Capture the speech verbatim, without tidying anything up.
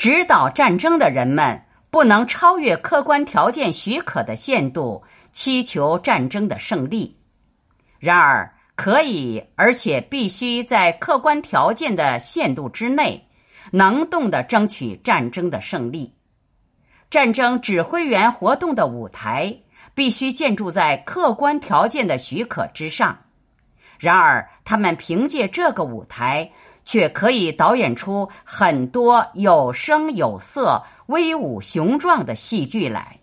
指导战争的人们不能超越客观条件许可的限度，祈求战争的胜利。然而，可以而且必须在客观条件的限度之内，能动地争取战争的胜利。战争指挥员活动的舞台必须建筑在客观条件的许可之上。然而，他们凭借这个舞台，却可以导演出很多有声有色、威武雄壮的戏剧来。